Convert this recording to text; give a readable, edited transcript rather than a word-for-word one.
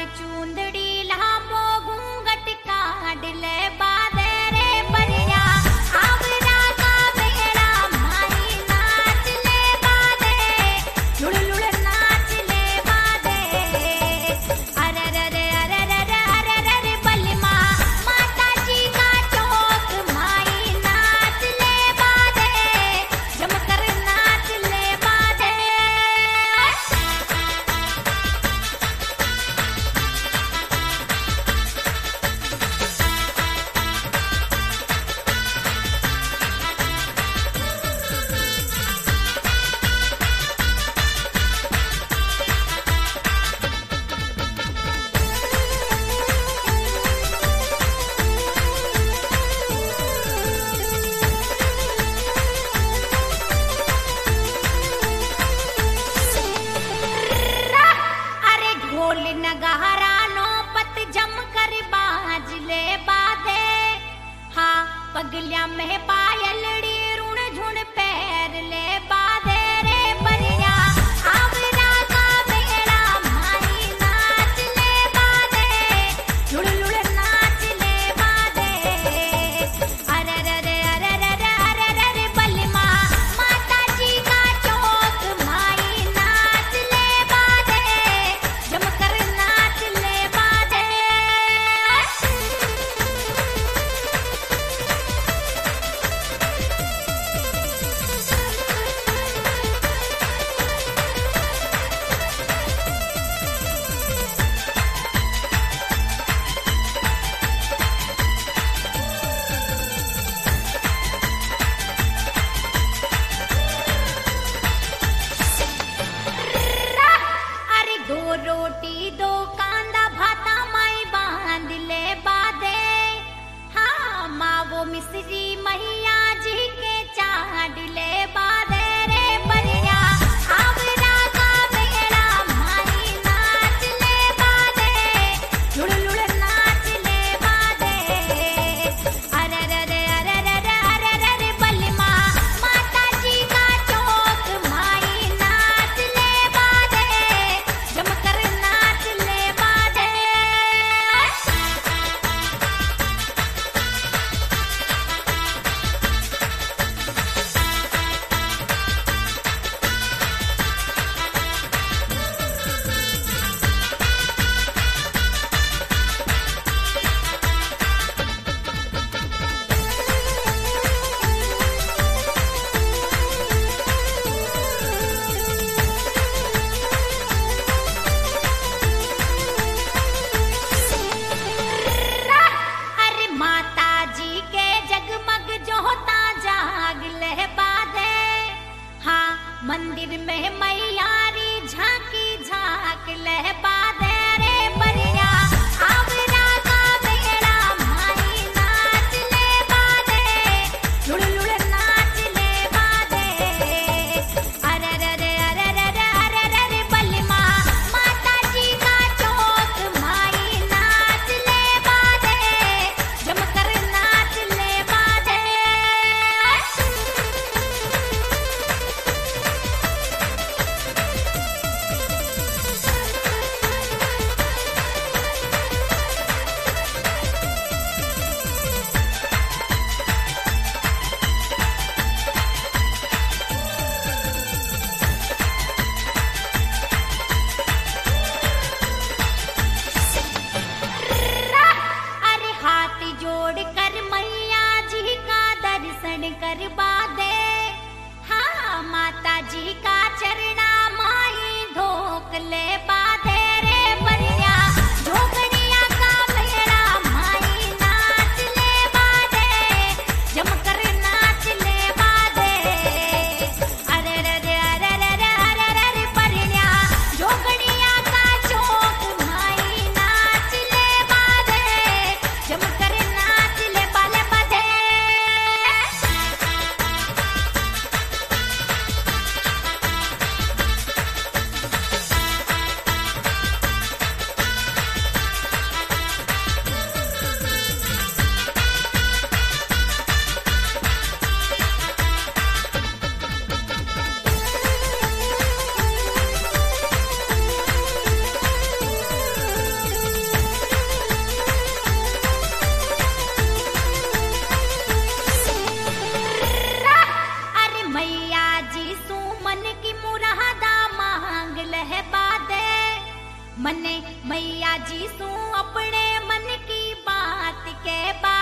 चूंदड़ी लांबो घूंघट काढ़ ले बादे रे परिया आवरा का बेड़ा माई नाच ले बादे लुड़ लुड़ नाच ले बादे अरे रे रे अरे रे रे अरे रे रे बलमा माता जी का चौक माई नाच ले बादे जमकर नाच ले बादे अरे ढोल नगारा नौपत जम कर बाज ले बादे हाँ पगलिया में पायलड़ी रुण झुण पैर ले बादे रे परिया आवरा का बेड़ा माई नाच ले बादे लुड़ लुड़ नाच ले बादे अरे रे रे अरे रे रे अरे रे रे बलमा माता जी का चौक माई नाच ले बादे जमकर नाच ले बादे मैया जी सू अपने मन की बात के बात